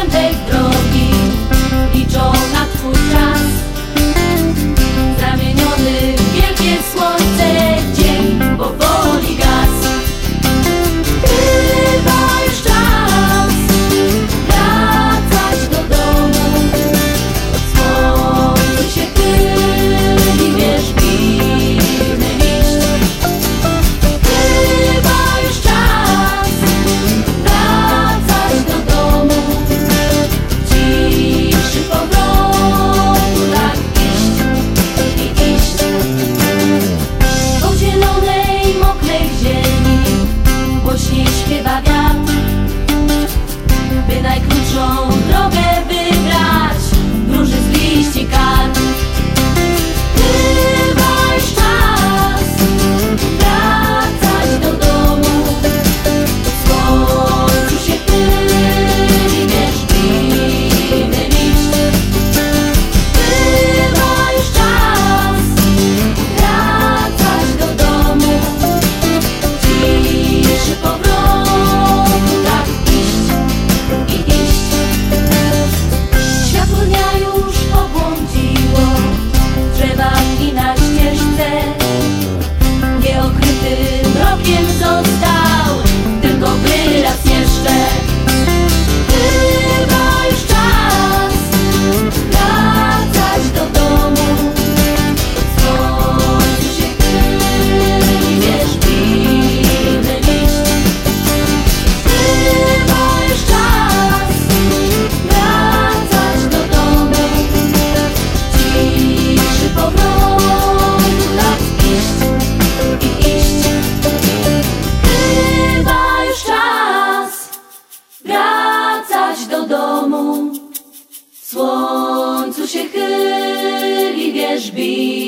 kątek drogi liczą na twój czas. Zamieniony w wielkie słońce dzień powoli gasł. Chyba już czas wracać do domu. Słońce się chyli, wierzbiny liść. Chyba już czas wracać do domu. W ciszy powrotu tak iść i iść. Po zielonej, mokrej ziemi głośniej śpiewa wiatr, by najkrótszą drogę wybrać wróży z liści kart. Chyba już czas wracać do domu. Słońcu się chyli, wierzbiny liść. Chyba już czas wracać do domu. W ciszy powrotu tak iść i iść. Światło dnia już pobłądziło w drzewach i na ścieżce. Nieokryty mrokiem został tylko wyraz jeszcze. Chyba już czas wracać do domu. Słońcu się chyli, wierzbiny liść. Chyba już czas wracać do domu. W ciszy powrotu tak iść i iść. Chyba już czas wracać do domu. Słońcu się chyli, wierzbiny